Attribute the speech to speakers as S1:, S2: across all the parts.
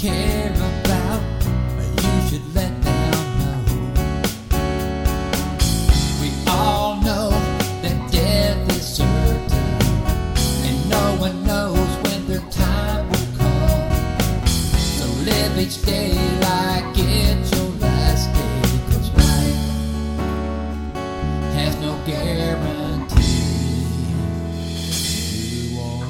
S1: care about, you should let them know. We all know that death is certain, and no one knows when their time will come. So live each day like it's your last day, 'cause life has no guarantee. You or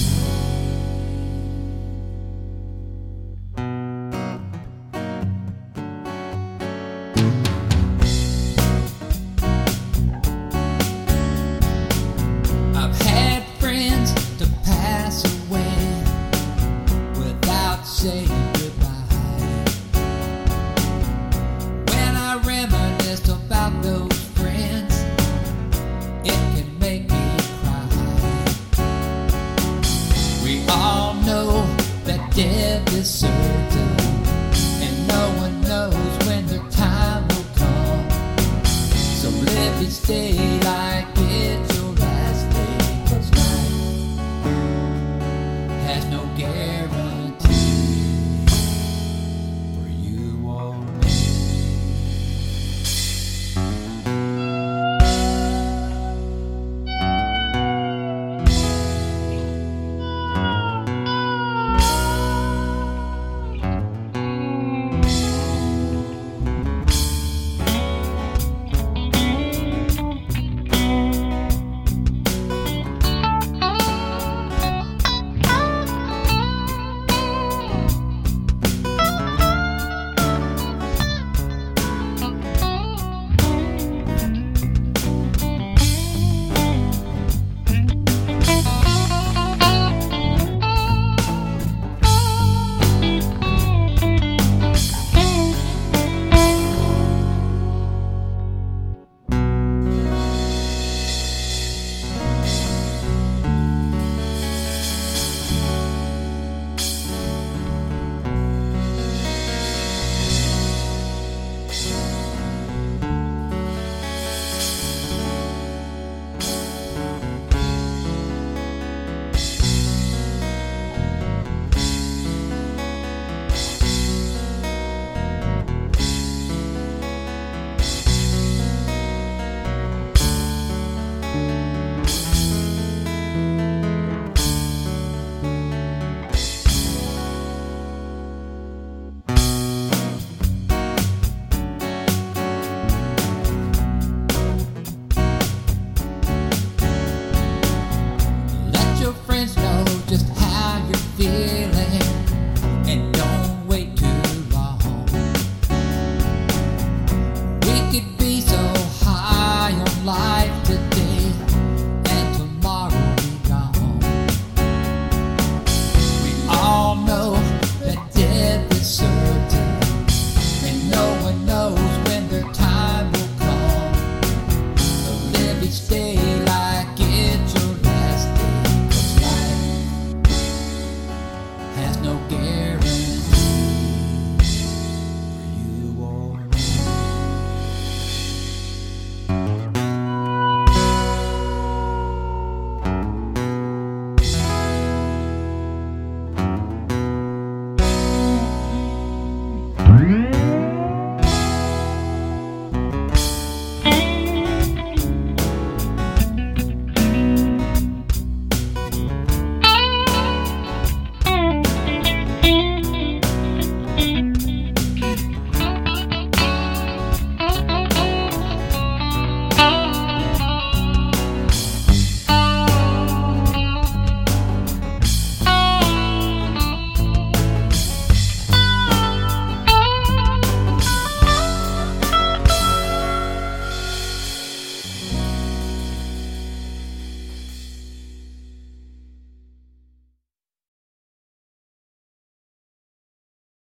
S1: I've had friends to pass away without saying goodbye. When I reminisce about those friends, it can make me cry. We all know that death is certain,